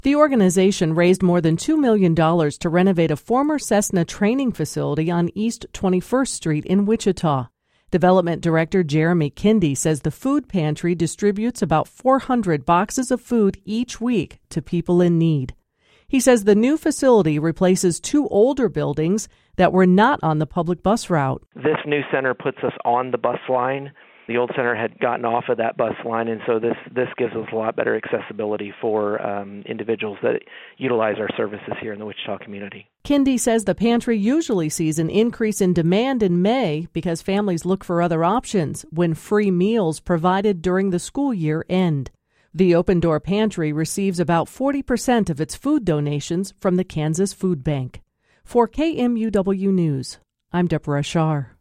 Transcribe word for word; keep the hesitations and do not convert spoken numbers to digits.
The organization raised more than two million dollars to renovate a former Cessna training facility on East twenty-first Street in Wichita. Development Director Jeremy Kindy says the food pantry distributes about four hundred boxes of food each week to people in need. He says the new facility replaces two older buildings that were not on the public bus route. This new center puts us on the bus line. The old center had gotten off of that bus line, and so this, this gives us a lot better accessibility for um, individuals that utilize our services here in the Wichita community. Kindy says the pantry usually sees an increase in demand in May because families look for other options when free meals provided during the school year end. The Open Door Pantry receives about forty percent of its food donations from the Kansas Food Bank. For K M U W News, I'm Deborah Shar.